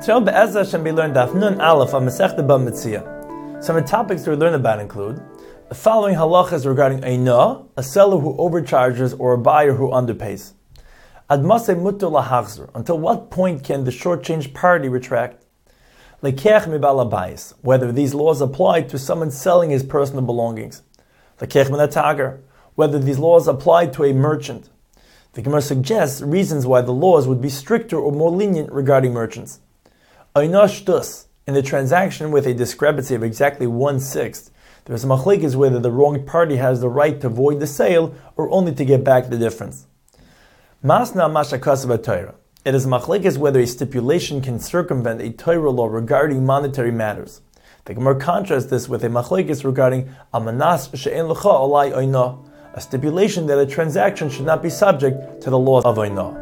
Today on Be'ezras Hashem we learn Daf Nun Aleph on Masechta Bava Metzia. Some of the topics we learn about include the following halachas regarding Eina, a seller who overcharges or a buyer who underpays. Ad maseh mutter lahachzor. Until what point can the shortchanged party retract? Lekech mibal habayis. Whether these laws apply to someone selling his personal belongings. Lekech min hatager. Whether these laws apply to a merchant. The Gemara suggests reasons why the laws would be stricter or more lenient regarding merchants. Eina shtus. In the transaction with a discrepancy of exactly 1/6, there is a machlekes whether the wrong party has the right to void the sale or only to get back the difference. Masna mashakasav Torah. It is machlekes whether a stipulation can circumvent a Torah law regarding monetary matters. The Gemara contrasts this with a machlekes regarding amanas she'en lecha alai oina, a stipulation that a transaction should not be subject to the laws of oina.